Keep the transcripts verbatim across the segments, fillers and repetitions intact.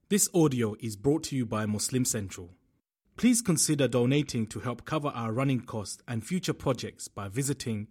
This audio is brought to you by Muslim Central. Please consider donating to help cover our running costs and future projects by visiting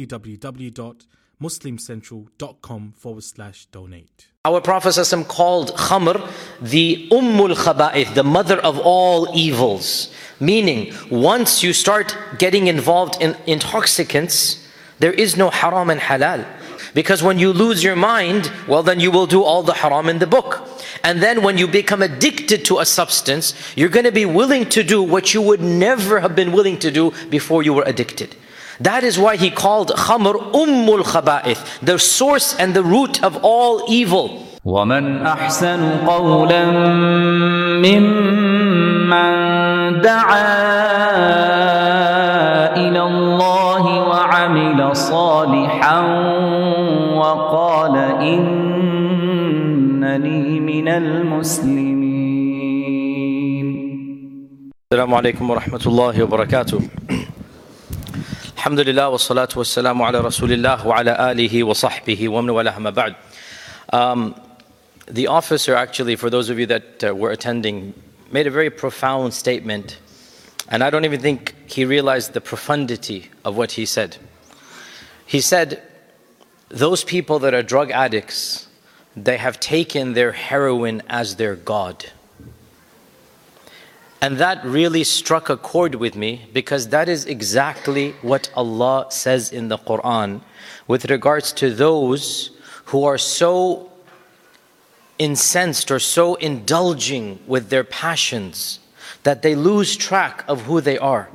www.muslimcentral.com forward slash donate. Our Prophet ﷺ called khamr the ummul khaba'ith, the mother of all evils. Meaning, once you start getting involved in intoxicants, there is no haram and halal. Because when you lose your mind, well then you will do all the haram in the book. And then when you become addicted to a substance, you're going to be willing to do what you would never have been willing to do before you were addicted. That is why he called khamr ummul khaba'ith, the source and the root of all evil. وَمَنْ أَحْسَنُ قَوْلًا مِّمَّنْ دَعَا إِلَى اللَّهِ وَعَمِلَ صَالِحًا وَقَالَ إِنَّنِي مِنَ الْمُسْلِمِينَ. Assalamu alaikum wa rahmatullahi wa barakatuh. Alhamdulillah wa salatu wa salamu ala rasulillah wa ala alihi wa sahbihi wa man walaha ma ba'd. Um, the officer actually, for those of you that uh, were attending, made a very profound statement, and I don't even think he realized the profundity of what he said. He said, those people that are drug addicts, they have taken their heroin as their God. And that really struck a chord with me, because that is exactly what Allah says in the Quran with regards to those who are so incensed or so indulging with their passions that they lose track of who they are.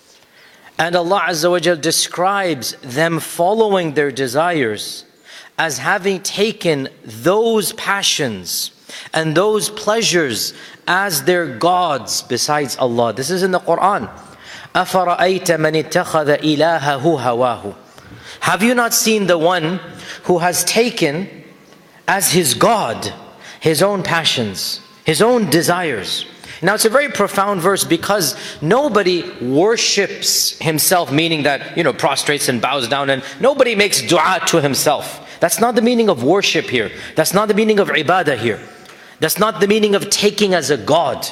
And Allah Azza wa Jal describes them following their desires as having taken those passions and those pleasures as their gods besides Allah. This is in the Quran. أَفَرَأَيْتَ مَنِ اتَّخَذَ إِلَهَهُ هَوَاهُ. Have you not seen the one who has taken as his God his own passions, his own desires? Now it's a very profound verse, because nobody worships himself, meaning that, you know, prostrates and bows down, and nobody makes dua to himself. That's not the meaning of worship here. That's not the meaning of ibadah here. That's not the meaning of taking as a God.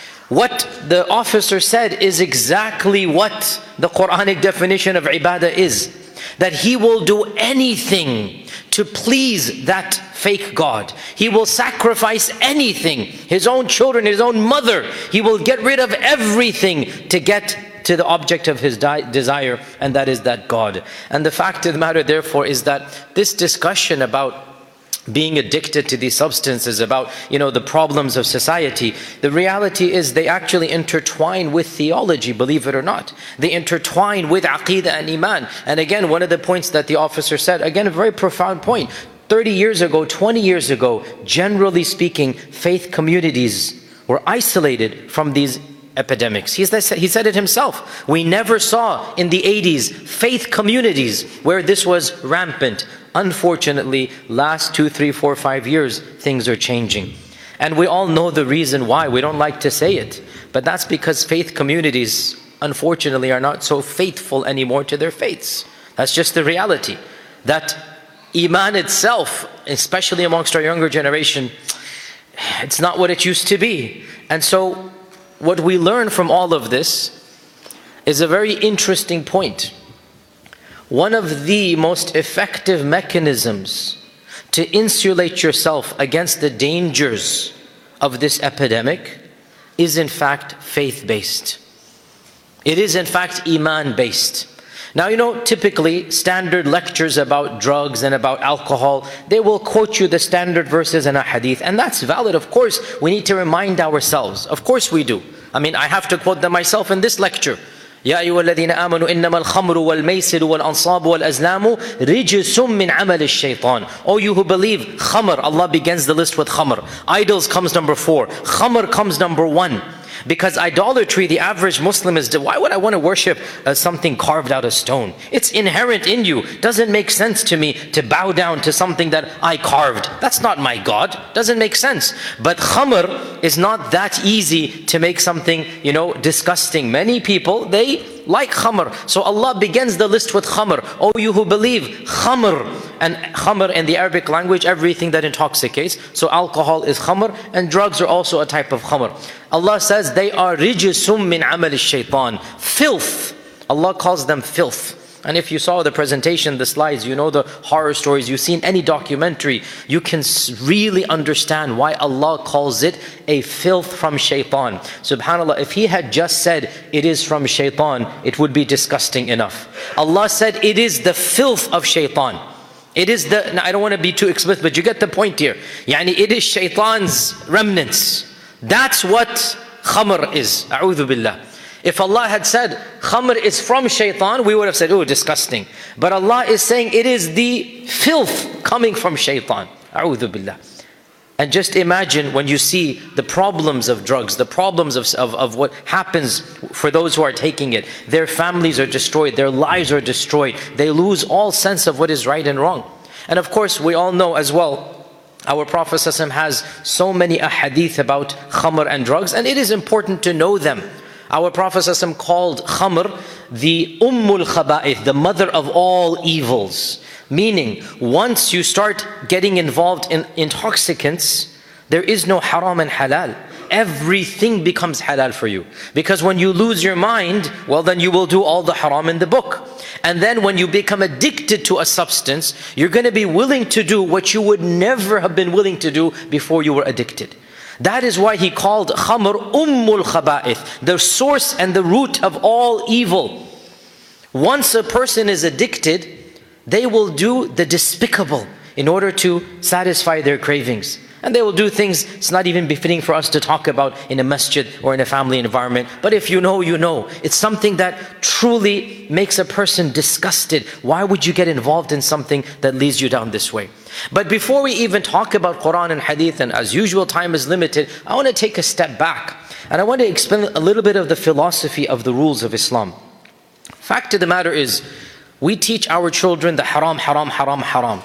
What the officer said is exactly what the Quranic definition of ibadah is. That he will do anything to please that fake God. He will sacrifice anything, his own children, his own mother. He will get rid of everything to get to the object of his desire, and that is that God. And the fact of the matter, therefore, is that this discussion about being addicted to these substances, about, you know, the problems of society, the reality is they actually intertwine with theology, believe it or not. They intertwine with aqeedah and iman. And again, one of the points that the officer said, again, a very profound point. thirty years ago, twenty years ago, generally speaking, faith communities were isolated from these epidemics. He said, he said it himself. We never saw in the eighties faith communities where this was rampant. Unfortunately, last two, three, four, five years, things are changing. And we all know the reason why. We don't like to say it. But that's because faith communities, unfortunately, are not so faithful anymore to their faiths. That's just the reality. That iman itself, especially amongst our younger generation, it's not what it used to be. And so, what we learn from all of this is a very interesting point. One of the most effective mechanisms to insulate yourself against the dangers of this epidemic is in fact faith-based. It is in fact iman-based. Now, you know, typically standard lectures about drugs and about alcohol, they will quote you the standard verses in a hadith, and that's valid. Of course, we need to remind ourselves. Of course we do. I mean, I have to quote them myself in this lecture. يا أيها الذين آمنوا إنما الخمر والميسر والأنصاب والأزلام رجس من عمل الشيطان. Oh, you who believe, khamr, Allah begins the list with khamr. Idols comes number four. Khamr comes number one. Because idolatry, the average Muslim is, why would I want to worship uh, something carved out of stone? It's inherent in you. Doesn't make sense to me to bow down to something that I carved. That's not my God. Doesn't make sense. But khamr is not that easy to make something, you know, disgusting. Many people, they like khamr. So Allah begins the list with khamr. O you who believe, khamr. And khamr in the Arabic language, everything that intoxicates. So alcohol is khamr, and drugs are also a type of khamr. Allah says they are rijsum min amal ash-shaytan. Filth. Allah calls them filth. And if you saw the presentation, the slides, you know the horror stories, you've seen any documentary, you can really understand why Allah calls it a filth from shaitan. SubhanAllah, if He had just said it is from shaitan, it would be disgusting enough. Allah said it is the filth of shaitan. It is the, now I don't want to be too explicit, but you get the point here. Yani it is shaitan's remnants. That's what khamr is. A'udhu billah. If Allah had said khamr is from shaitan, we would have said, oh, disgusting. But Allah is saying it is the filth coming from shaitan. A'udhu billah. And just imagine when you see the problems of drugs, the problems of, of, of what happens for those who are taking it. Their families are destroyed, their lives are destroyed. They lose all sense of what is right and wrong. And of course, we all know as well, our Prophet ﷺ has so many ahadith about khamr and drugs, and it is important to know them. Our Prophet ﷺ called khamr the ummul khaba'ith, the mother of all evils. Meaning, once you start getting involved in intoxicants, there is no haram and halal. Everything becomes halal for you. Because when you lose your mind, well then you will do all the haram in the book. And then when you become addicted to a substance, you're going to be willing to do what you would never have been willing to do before you were addicted. That is why he called khamr ummul khaba'ith, the source and the root of all evil. Once a person is addicted, they will do the despicable in order to satisfy their cravings. And they will do things it's not even befitting for us to talk about in a masjid or in a family environment. But if you know, you know. It's something that truly makes a person disgusted. Why would you get involved in something that leads you down this way? But before we even talk about Quran and Hadith, and as usual time is limited, I want to take a step back. And I want to explain a little bit of the philosophy of the rules of Islam. Fact of the matter is, we teach our children the haram, haram, haram, haram.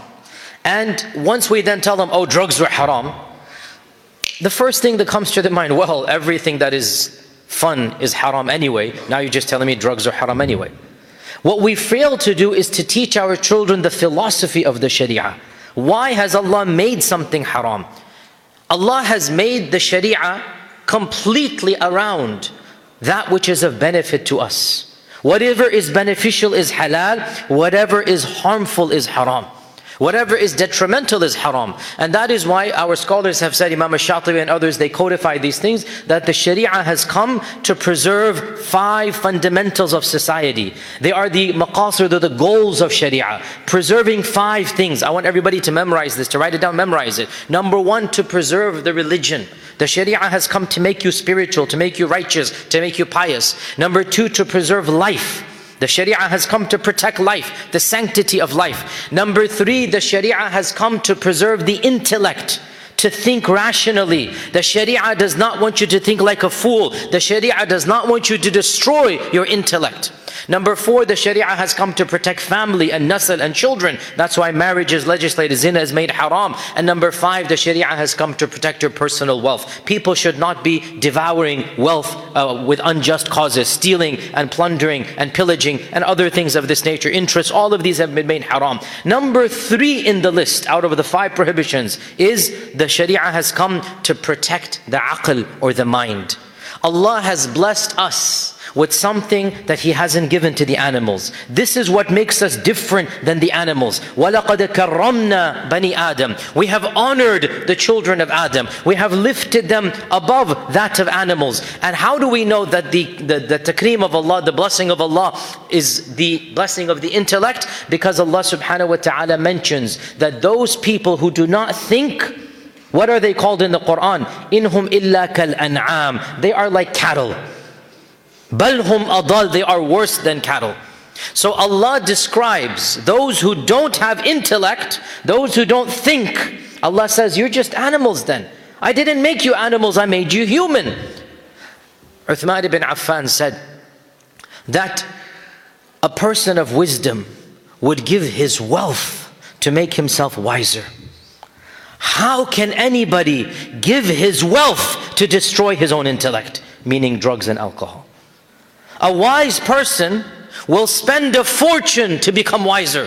And once we then tell them, oh, drugs are haram, the first thing that comes to their mind, well, everything that is fun is haram anyway. Now you're just telling me drugs are haram anyway. What we fail to do is to teach our children the philosophy of the Sharia. Why has Allah made something haram? Allah has made the Sharia completely around that which is of benefit to us. Whatever is beneficial is halal, whatever is harmful is haram. Whatever is detrimental is haram. And that is why our scholars have said, Imam al-Shatibi and others, they codify these things, that the Sharia has come to preserve five fundamentals of society. They are the maqasid, the goals of Sharia. Preserving five things. I want everybody to memorize this, to write it down, memorize it. Number one, to preserve the religion. The Sharia has come to make you spiritual, to make you righteous, to make you pious. Number two, to preserve life. The Sharia has come to protect life, the sanctity of life. Number three, the Sharia has come to preserve the intellect, to think rationally. The Sharia does not want you to think like a fool. The Sharia does not want you to destroy your intellect. Number four, the Sharia has come to protect family and nasl and children. That's why marriage is legislated, zina is made haram. And number five, the Sharia has come to protect your personal wealth. People should not be devouring wealth uh, with unjust causes, stealing and plundering and pillaging and other things of this nature, interests. All of these have been made haram. Number three in the list, out of the five prohibitions, is the Sharia has come to protect the aql, or the mind. Allah has blessed us with something that He hasn't given to the animals. This is what makes us different than the animals. وَلَقَدْ كَرَّمْنَا بَنِي آدَمَ. We have honored the children of Adam. We have lifted them above that of animals. And how do we know that the, the, the takreem of Allah, the blessing of Allah, is the blessing of the intellect? Because Allah subhanahu wa ta'ala mentions that those people who do not think, what are they called in the Quran? إِنْهُمْ إِلَّا كَالْأَنْعَامِ. They are like cattle. بَلْ هُمْ أَضَلْ. They are worse than cattle. So Allah describes those who don't have intellect, those who don't think. Allah says, you're just animals then. I didn't make you animals, I made you human. Uthman ibn Affan said that a person of wisdom would give his wealth to make himself wiser. How can anybody give his wealth to destroy his own intellect? Meaning drugs and alcohol. A wise person will spend a fortune to become wiser.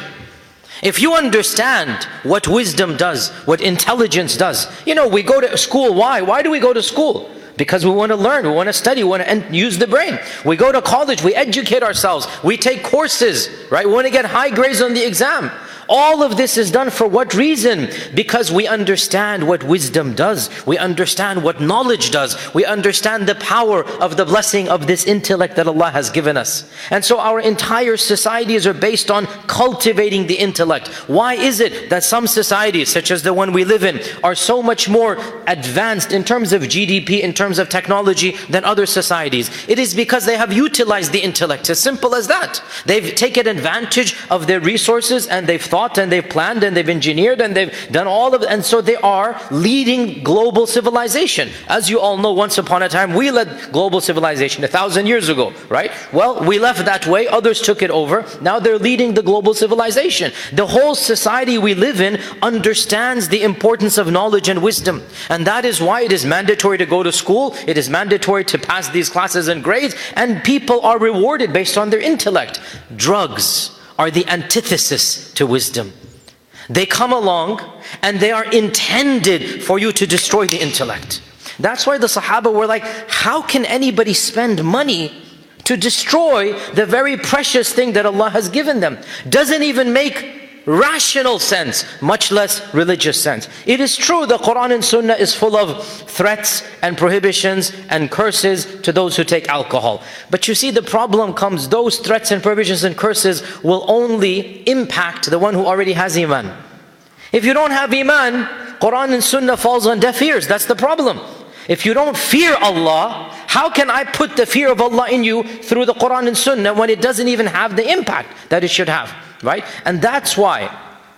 If you understand what wisdom does, what intelligence does. You know, we go to school, why? Why do we go to school? Because we want to learn, we want to study, we want to use the brain. We go to college, we educate ourselves, we take courses, right? We want to get high grades on the exam. All of this is done for what reason? Because we understand what wisdom does. We understand what knowledge does. We understand the power of the blessing of this intellect that Allah has given us. And so our entire societies are based on cultivating the intellect. Why is it that some societies, such as the one we live in, are so much more advanced in terms of G D P, in terms of technology than other societies? It is because they have utilized the intellect. As simple as that. They've taken advantage of their resources and they've thought and they've planned and they've engineered and they've done all of it, and so they are leading global civilization. As you all know, once upon a time we led global civilization a thousand years ago, right? Well, we left that way, others took it over, now they're leading the global civilization. The whole society we live in understands the importance of knowledge and wisdom, and that is why it is mandatory to go to school, it is mandatory to pass these classes and grades, and people are rewarded based on their intellect. Drugs are the antithesis to wisdom. They come along and they are intended for you to destroy the intellect. That's why the Sahaba were like, how can anybody spend money to destroy the very precious thing that Allah has given them? Doesn't even make rational sense, much less religious sense. It is true the Quran and Sunnah is full of threats and prohibitions and curses to those who take alcohol. But you see, the problem comes, those threats and prohibitions and curses will only impact the one who already has Iman. If you don't have Iman, Quran and Sunnah falls on deaf ears. That's the problem. If you don't fear Allah, how can I put the fear of Allah in you through the Quran and Sunnah when it doesn't even have the impact that it should have? Right? And that's why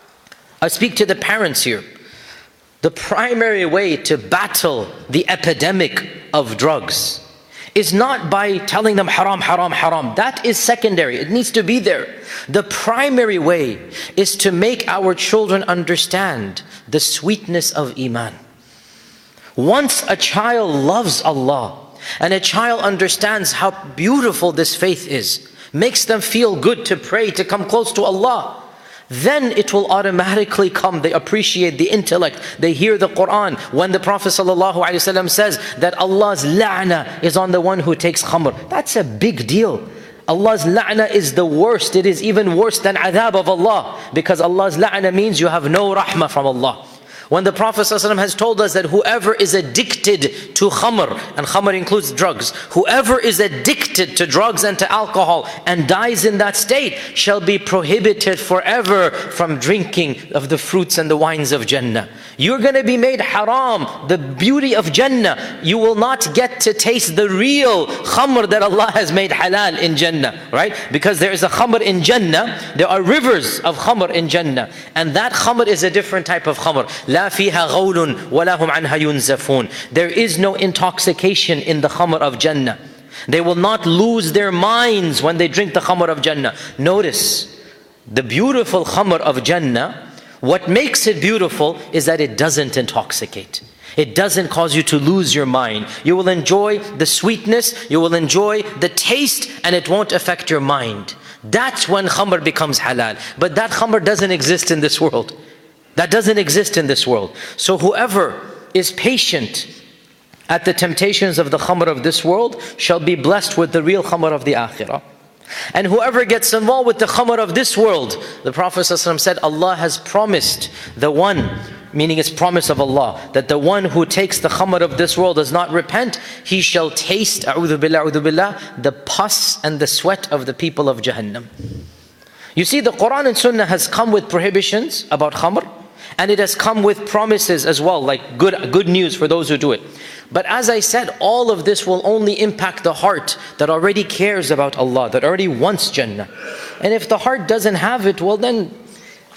I speak to the parents here. The primary way to battle the epidemic of drugs is not by telling them haram, haram, haram. That is secondary. It needs to be there. The primary way is to make our children understand the sweetness of Iman. Once a child loves Allah and a child understands how beautiful this faith is, makes them feel good to pray, to come close to Allah, then it will automatically come. They appreciate the intellect. They hear the Quran. When the Prophet ﷺ says that Allah's la'na is on the one who takes khamr, that's a big deal. Allah's la'na is the worst. It is even worse than adhab of Allah, because Allah's la'na means you have no rahmah from Allah. When the Prophet ﷺ has told us that whoever is addicted to khamr, and khamr includes drugs, whoever is addicted to drugs and to alcohol and dies in that state shall be prohibited forever from drinking of the fruits and the wines of Jannah. You're going to be made haram, the beauty of Jannah. You will not get to taste the real khamr that Allah has made halal in Jannah, right? Because there is a khamr in Jannah, there are rivers of khamr in Jannah, and that khamr is a different type of khamr. لا فيها غول ولا هم عنها ينزفون. There is no intoxication in the khamr of Jannah. They will not lose their minds when they drink the khamr of Jannah. Notice, the beautiful khamr of Jannah, what makes it beautiful is that it doesn't intoxicate. It doesn't cause you to lose your mind. You will enjoy the sweetness, you will enjoy the taste, and it won't affect your mind. That's when khamr becomes halal. But that khamr doesn't exist in this world. That doesn't exist in this world. So whoever is patient at the temptations of the khamr of this world shall be blessed with the real khamr of the akhirah. And whoever gets involved with the khamr of this world, the Prophet ﷺ said, Allah has promised the one, meaning it's promise of Allah, that the one who takes the khamr of this world does not repent, he shall taste, a'udhu billah, a'udhu billah, the pus and the sweat of the people of Jahannam. You see, the Quran and Sunnah has come with prohibitions about khamr, and it has come with promises as well, like good, good news for those who do it. But as I said, all of this will only impact the heart that already cares about Allah, that already wants Jannah. And if the heart doesn't have it, well then,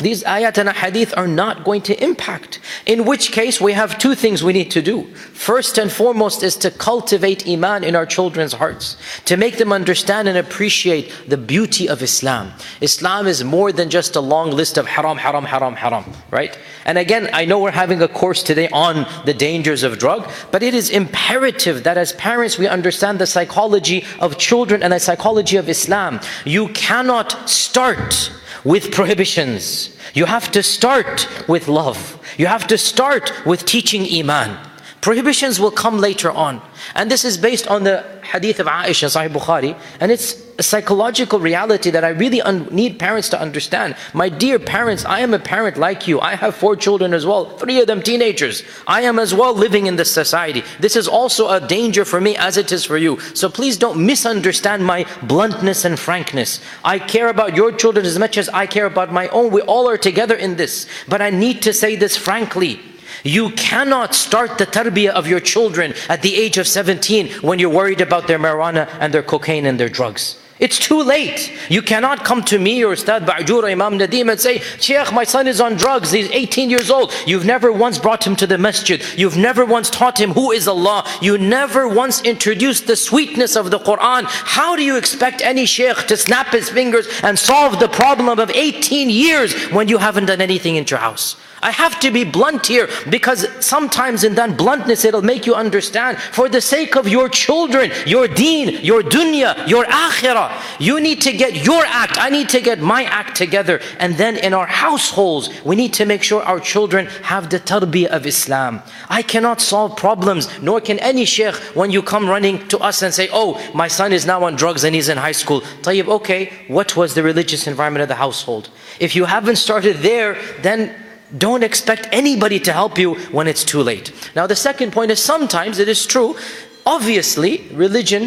these ayat and hadith are not going to impact. In which case, we have two things we need to do. First and foremost is to cultivate iman in our children's hearts, to make them understand and appreciate the beauty of Islam. Islam is more than just a long list of haram, haram, haram, haram, right? And again, I know we're having a course today on the dangers of drug, but it is imperative that as parents we understand the psychology of children and the psychology of Islam. You cannot start with prohibitions. You have to start with love. You have to start with teaching iman. Prohibitions will come later on. And this is based on the hadith of Aisha, Sahih Bukhari. And it's a psychological reality that I really un- need parents to understand. My dear parents, I am a parent like you. I have four children as well, three of them teenagers. I am as well living in this society. This is also a danger for me as it is for you. So please don't misunderstand my bluntness and frankness. I care about your children as much as I care about my own. We all are together in this. But I need to say this frankly. You cannot start the tarbiyah of your children at the age of seventeen when you're worried about their marijuana and their cocaine and their drugs. It's too late. You cannot come to me or Ustad Ba'jur or Imam Nadeem and say, Shaykh, my son is on drugs, he's eighteen years old. You've never once brought him to the masjid. You've never once taught him who is Allah. You never once introduced the sweetness of the Quran. How do you expect any shaykh to snap his fingers and solve the problem of eighteen years when you haven't done anything in your house? I have to be blunt here because sometimes in that bluntness it'll make you understand, for the sake of your children, your deen, your dunya, your akhirah, you need to get your act, I need to get my act together. And then in our households, we need to make sure our children have the tarbiyah of Islam. I cannot solve problems, nor can any shaykh when you come running to us and say, oh, my son is now on drugs and he's in high school. Tayyib, okay, what was the religious environment of the household? If you haven't started there, then don't expect anybody to help you when it's too late. Now the second point is, sometimes it is true, obviously religion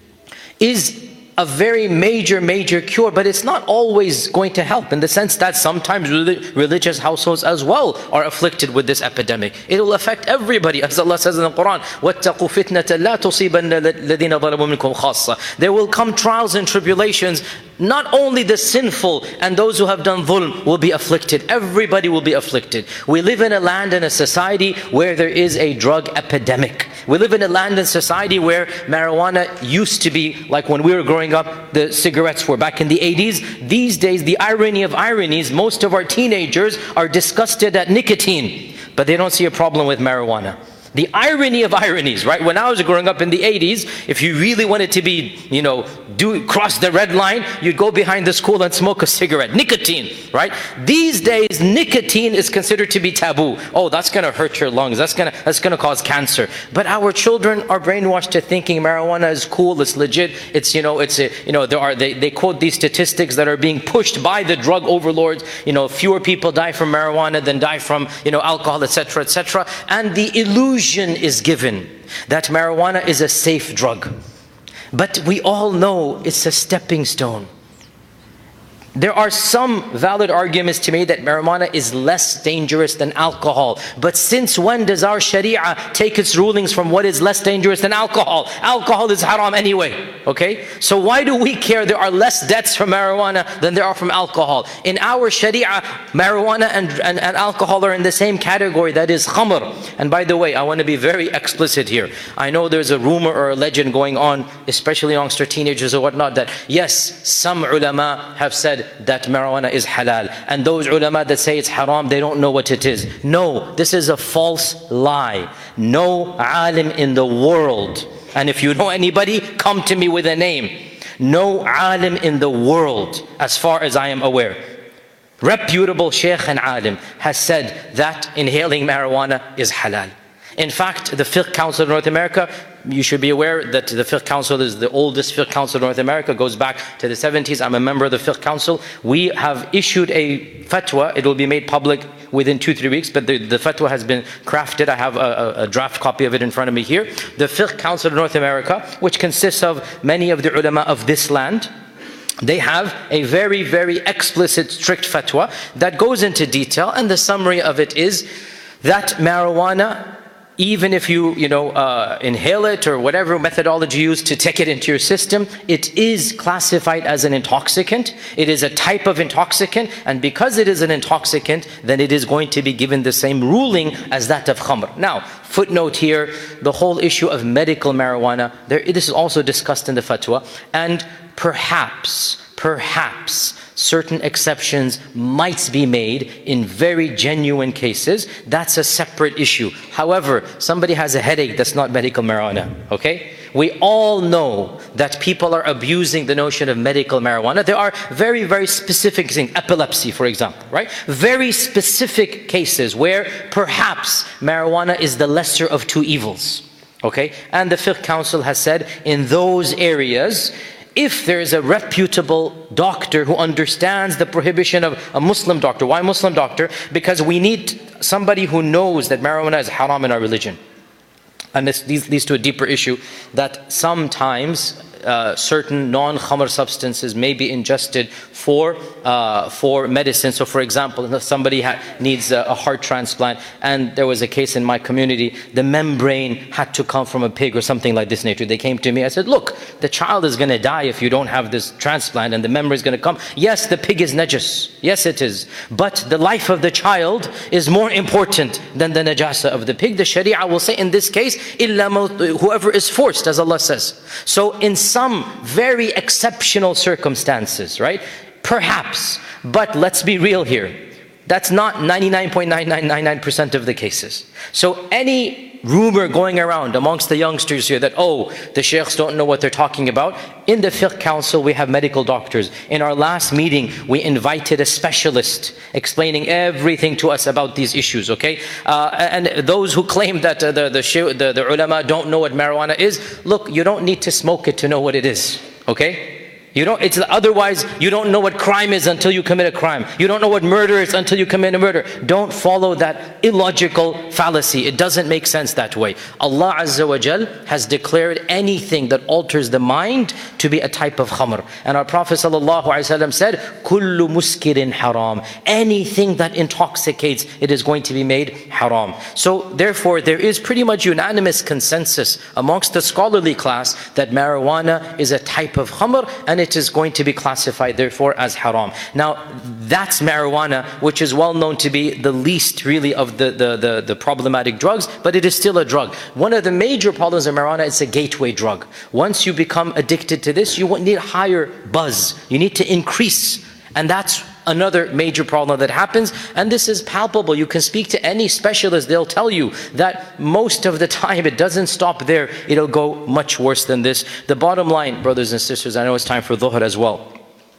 is a very major, major cure, but it's not always going to help, in the sense that sometimes religious households as well are afflicted with this epidemic. It will affect everybody, as Allah says in the Quran, وَاتَّقُوا فِتْنَةً لَا تُصِيبَنَّ الَّذِينَ ظَلَمُوا مِنْكُمْ خَاصَّةً. There will come trials and tribulations. Not only the sinful and those who have done dhulm will be afflicted. Everybody will be afflicted. We live in a land and a society where there is a drug epidemic. We live in a land and society where marijuana used to be, like when we were growing up, the cigarettes were back in the eighties. These days, the irony of ironies, most of our teenagers are disgusted at nicotine, but they don't see a problem with marijuana. The irony of ironies, right? When I was growing up in the eighties, if you really wanted to be, you know, do cross the red line, you'd go behind the school and smoke a cigarette. Nicotine, right? These days, nicotine is considered to be taboo. Oh, that's going to hurt your lungs. That's going to that's going to cause cancer. But our children are brainwashed to thinking marijuana is cool, it's legit. It's, you know, it's a, you know, there are they they quote these statistics that are being pushed by the drug overlords. You know, fewer people die from marijuana than die from, you know, alcohol, et cetera, et cetera. And the illusion is given that marijuana is a safe drug. But we all know it's a stepping stone. There are some valid arguments to me that marijuana is less dangerous than alcohol. But since when does our sharia take its rulings from what is less dangerous than alcohol? Alcohol is haram anyway, okay? So why do we care there are less deaths from marijuana than there are from alcohol? In our sharia, marijuana and, and, and alcohol are in the same category, that is khamr. And by the way, I want to be very explicit here. I know there's a rumor or a legend going on, especially amongst our teenagers or whatnot, that yes, some ulama have said that marijuana is halal, and those ulama that say it's haram, they don't know what it is. No, this is a false lie. No alim in the world, and if you know anybody, come to me with a name. No alim in the world, as far as I am aware, reputable shaykh and alim, has said that inhaling marijuana is halal. In fact, the Fiqh Council of North America, you should be aware that the Fiqh Council is the oldest Fiqh Council of North America, goes back to the seventies. I'm a member of the Fiqh Council. We have issued a fatwa. It will be made public within two, three weeks, but the, the fatwa has been crafted. I have a, a, a draft copy of it in front of me here. The Fiqh Council of North America, which consists of many of the ulama of this land, they have a very, very explicit, strict fatwa that goes into detail, and the summary of it is that marijuana, even if you, you know, uh, inhale it or whatever methodology you use to take it into your system, it is classified as an intoxicant. It is a type of intoxicant, and because it is an intoxicant, then it is going to be given the same ruling as that of khamr. Now, footnote here, the whole issue of medical marijuana, there, this is also discussed in the fatwa, and perhaps, perhaps, certain exceptions might be made in very genuine cases. That's a separate issue. However, somebody has a headache, that's not medical marijuana, okay? We all know that people are abusing the notion of medical marijuana. There are very, very specific things, epilepsy, for example, right? Very specific cases where perhaps marijuana is the lesser of two evils, okay? And the Fiqh Council has said in those areas, if there is a reputable doctor who understands the prohibition of a Muslim doctor. Why Muslim doctor? Because we need somebody who knows that marijuana is haram in our religion. And this leads to a deeper issue, that sometimes uh, certain non-khamr substances may be ingested for uh, for medicine. So for example, if somebody ha needs a, a heart transplant, and there was a case in my community, the membrane had to come from a pig or something like this nature. They came to me, I said, look, the child is going to die if you don't have this transplant, and the membrane is going to come. Yes, the pig is najis, yes it is, but the life of the child is more important than the najasa of the pig. The Sharia will say in this case, illa whoever is forced, as Allah says. So in some very exceptional circumstances, right? Perhaps, but let's be real here. That's not ninety-nine point nine nine nine nine percent of the cases. So any rumor going around amongst the youngsters here that, oh, the sheikhs don't know what they're talking about. In the Fiqh Council, we have medical doctors. In our last meeting, we invited a specialist explaining everything to us about these issues, okay? Uh, and those who claim that uh, the, the, the, the ulama don't know what marijuana is, look, you don't need to smoke it to know what it is, okay? You don't, it's otherwise, you don't know what crime is until you commit a crime. You don't know what murder is until you commit a murder. Don't follow that illogical fallacy. It doesn't make sense that way. Allah Azza wa Jal has declared anything that alters the mind to be a type of khamr. And our Prophet Sallallahu Alaihi Wasallam said, Kullu muskirin haram. Anything that intoxicates, it is going to be made haram. So therefore, there is pretty much unanimous consensus amongst the scholarly class that marijuana is a type of khamr, and it is going to be classified therefore as haram. Now that's marijuana, which is well known to be the least really of the, the, the, the problematic drugs, but it is still a drug. One of the major problems of marijuana is a gateway drug. Once you become addicted to this, you need higher buzz. You need to increase. And that's another major problem that happens, and this is palpable. You can speak to any specialist, they'll tell you that most of the time it doesn't stop there, it'll go much worse than this. The bottom line, brothers and sisters, I know it's time for dhuhr as well.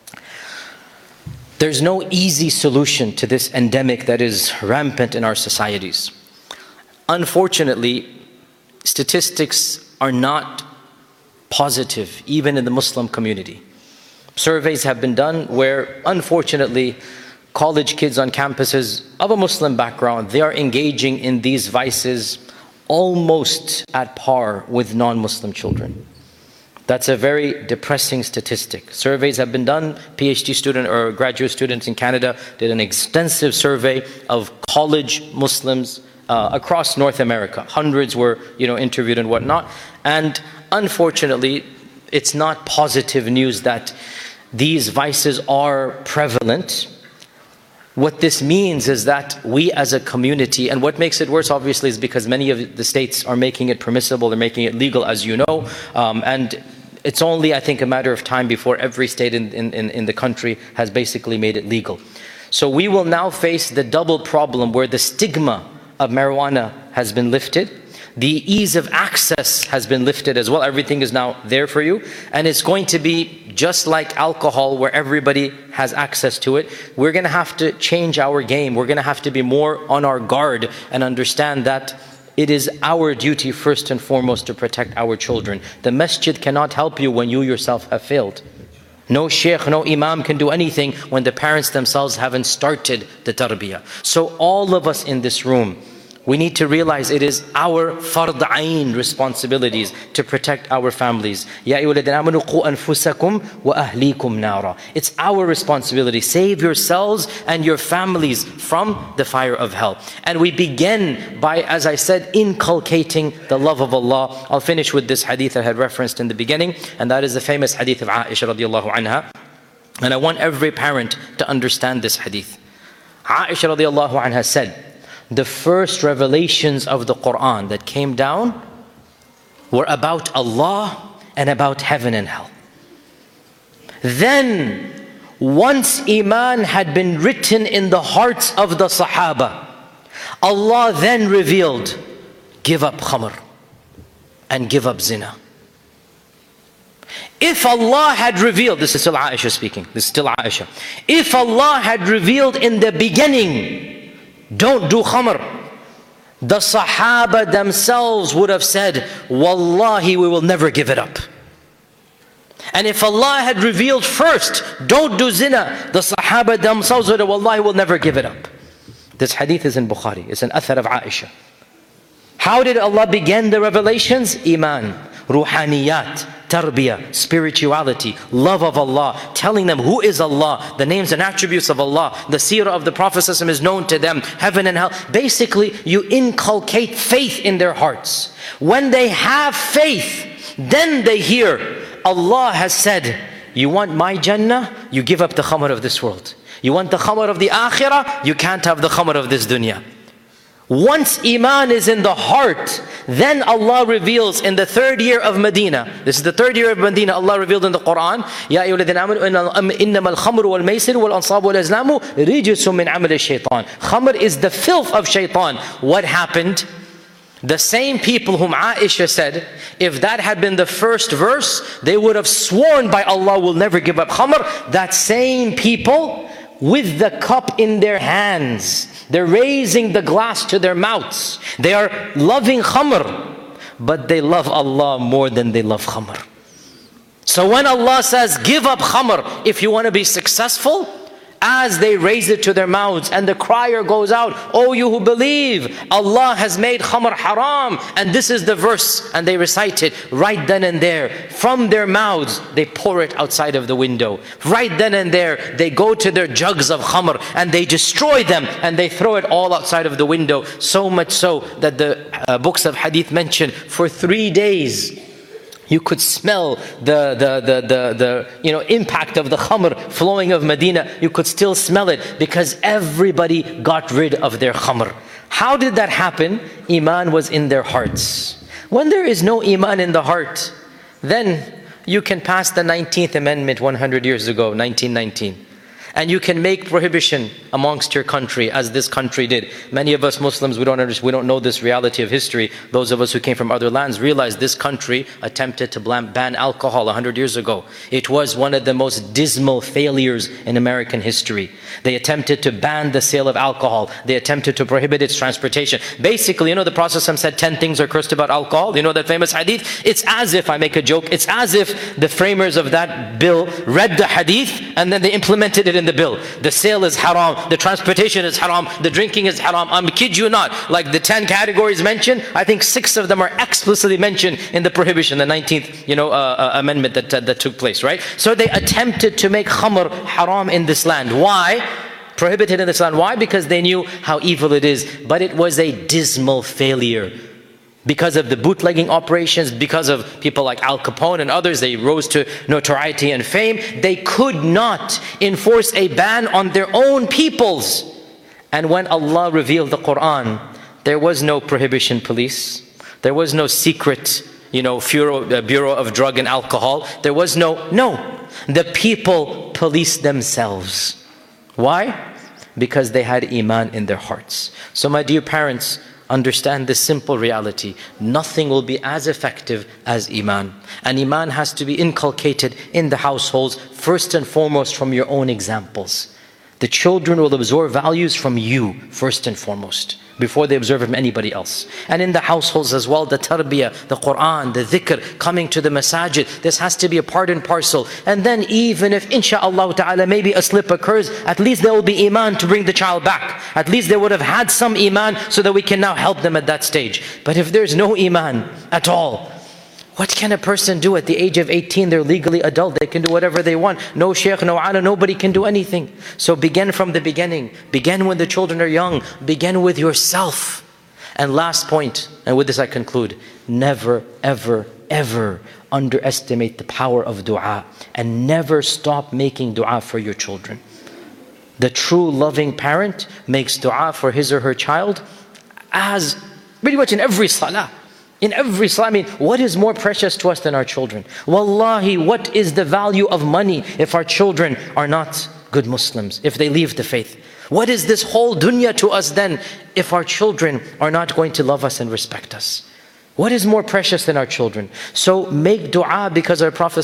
There's no easy solution to this endemic that is rampant in our societies. Unfortunately, statistics are not positive, even in the Muslim community. Surveys have been done where, unfortunately, college kids on campuses of a Muslim background, they are engaging in these vices almost at par with non-Muslim children. That's a very depressing statistic. Surveys have been done. PhD student or graduate students in Canada did an extensive survey of college Muslims uh, across North America. Hundreds were, you know, interviewed and whatnot. And unfortunately, it's not positive news that these vices are prevalent. What this means is that we as a community, and what makes it worse obviously is because many of the states are making it permissible, they're making it legal, as you know, um, and it's only, I think, a matter of time before every state in, in, in the country has basically made it legal. So we will now face the double problem where the stigma of marijuana has been lifted, the ease of access has been lifted as well. Everything is now there for you. And it's going to be just like alcohol where everybody has access to it. We're going to have to change our game. We're going to have to be more on our guard and understand that it is our duty first and foremost to protect our children. The masjid cannot help you when you yourself have failed. No sheikh, no imam can do anything when the parents themselves haven't started the tarbiyah. So all of us in this room, We need to realize it is our fard ayn responsibilities to protect our families. Ya ayyuhalladhina amanu qu anfusakum wa ahlikum nara. It's our responsibility. Save yourselves and your families from the fire of hell. And we begin by, as I said, inculcating the love of Allah. I'll finish with this hadith I had referenced in the beginning, and that is the famous hadith of Aisha radiallahu anha. And I want every parent to understand this hadith. Aisha radiallahu anha said, the first revelations of the Quran that came down were about Allah and about heaven and hell. Then, once Iman had been written in the hearts of the Sahaba, Allah then revealed, give up khamr and give up zina. If Allah had revealed, this is still Aisha speaking, this is still Aisha. If Allah had revealed in the beginning, don't do khamr, the Sahaba themselves would have said, Wallahi, we will never give it up. And if Allah had revealed first, don't do zina, the Sahaba themselves would have, Wallahi, we'll never give it up. This hadith is in Bukhari. It's an athar of Aisha. How did Allah begin the revelations? Iman, ruhaniyat, tarbiyah, spirituality, love of Allah, telling them who is Allah, the names and attributes of Allah, the seerah of the Prophet ﷺ is known to them, heaven and hell. Basically, you inculcate faith in their hearts. When they have faith, then they hear, Allah has said, you want my Jannah? You give up the khamr of this world. You want the khamr of the akhirah? You can't have the khamr of this dunya. Once Iman is in the heart, then Allah reveals in the third year of Medina. This is the third year of Medina. Allah revealed in the Quran, Ya ayyuhalladhina amanu innamal khamru wal maisir wal ansabu wal azlamu rijsun min amali shaitan. Khamr is the filth of shaitan. What happened? The same people whom Aisha said, if that had been the first verse, they would have sworn by Allah, will never give up khamr. That same people, with the cup in their hands, they're raising the glass to their mouths. They are loving khamr, but they love Allah more than they love khamr. So when Allah says, give up khamr if you want to be successful, as they raise it to their mouths and the crier goes out, oh you who believe, Allah has made khamr haram, and this is the verse, and they recite it right then and there. From their mouths, they pour it outside of the window. Right then and there, they go to their jugs of khamr and they destroy them and they throw it all outside of the window. So much so that the uh, books of hadith mention for three days, you could smell the, the, the, the, the you know, impact of the khamr flowing of Medina. You could still smell it because everybody got rid of their khamr. How did that happen? Iman was in their hearts. When there is no Iman in the heart, then you can pass the nineteenth Amendment one hundred years ago, nineteen nineteen. And you can make prohibition amongst your country, as this country did. Many of us Muslims, we don't understand, we don't know this reality of history. Those of us who came from other lands realize this country attempted to ban alcohol one hundred years ago. It was one of the most dismal failures in American history. They attempted to ban the sale of alcohol. They attempted to prohibit its transportation. Basically, you know, the Prophet said ten things are cursed about alcohol. You know that famous hadith? It's as if, I make a joke, it's as if the framers of that bill read the hadith and then they implemented it in the bill. The sale is haram, the transportation is haram, the drinking is haram. I kid you not, like the ten categories mentioned, I think six of them are explicitly mentioned in the prohibition, the nineteenth you know, uh, uh, amendment that, uh, that took place, right? So they attempted to make khamr haram in this land. Why? Prohibited in this land. Why? Because they knew how evil it is. But it was a dismal failure. Because of the bootlegging operations, because of people like Al Capone and others, they rose to notoriety and fame. They could not enforce a ban on their own peoples. And when Allah revealed the Quran, there was no prohibition police. There was no secret, you know, Bureau, uh, Bureau of Drug and Alcohol. There was no, no. The people policed themselves. Why? Because they had Iman in their hearts. So my dear parents, understand this simple reality. Nothing will be as effective as Iman. And Iman has to be inculcated in the households, first and foremost from your own examples. The children will absorb values from you, first and foremost. before they observe it from anybody else. And in the households as well, the tarbiyah, the Quran, the dhikr, coming to the masajid, this has to be a part and parcel. And then even if insha'Allah ta'ala maybe a slip occurs, at least there will be iman to bring the child back. At least they would have had some iman so that we can now help them at that stage. But if there's no iman at all, what can a person do at the age of eighteen? They're legally adult. They can do whatever they want. No shaykh, no ala, nobody can do anything. So begin from the beginning. Begin when the children are young. Begin with yourself. And last point, and with this I conclude, never, ever, ever underestimate the power of dua. And never stop making dua for your children. The true loving parent makes dua for his or her child as pretty much in every salah. In every salah. I mean, what is more precious to us than our children? Wallahi, what is the value of money if our children are not good Muslims, if they leave the faith? What is this whole dunya to us then if our children are not going to love us and respect us? What is more precious than our children? So make dua, because our Prophet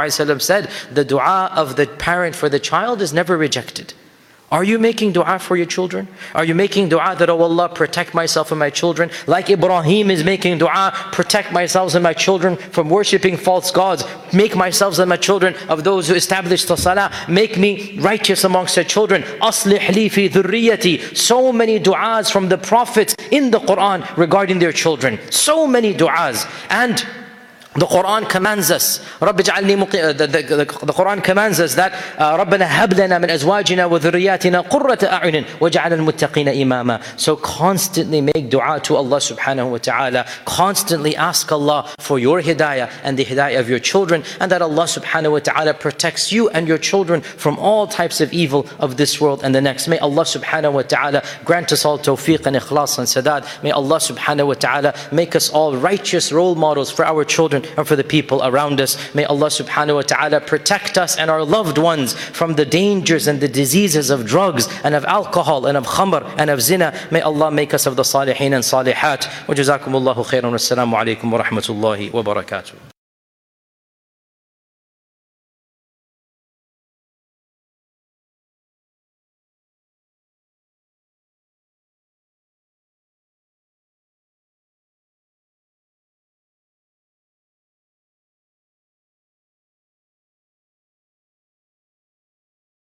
ﷺ said, the dua of the parent for the child is never rejected. Are you making dua for your children? Are you making dua that, oh Allah, protect myself and my children? Like Ibrahim is making dua, protect myself and my children from worshipping false gods. Make myself and my children of those who establish the salah. Make me righteous amongst their children. Aslih li fi dhurriyati. So many du'as from the prophets in the Quran regarding their children. So many du'as. And the Quran commands us, the, the, the, the Quran commands us that رَبَّنَا هَبْ لَنَا مِنْ أَزْوَاجِنَا وَذُرِّيَّاتِنَا قُرَّةَ أَعْيُنٍ وَجَعَلَ الْمُتَّقِينَ إِمَامًا. So constantly make dua to Allah subhanahu wa ta'ala. Constantly ask Allah for your hidayah and the hidayah of your children, and that Allah subhanahu wa ta'ala protects you and your children from all types of evil of this world and the next. May Allah subhanahu wa ta'ala grant us all tawfiq and ikhlas and sadad. May Allah subhanahu wa ta'ala make us all righteous role models for our children and for the people around us. May Allah subhanahu wa ta'ala protect us and our loved ones from the dangers and the diseases of drugs and of alcohol and of khamr and of zina. May Allah make us of the salihin and salihat. Wa jazakumullahu khairan. Wassalamu alaikum wa rahmatullahi wa barakatuh.